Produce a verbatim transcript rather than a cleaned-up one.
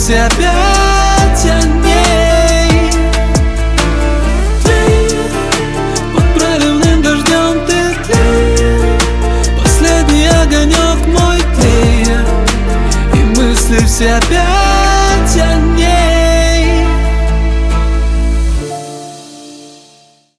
все опять о ней. Ты под проливным дождем, ты тлеешь, последний огонек мой тлеет, и мысли все опять о ней.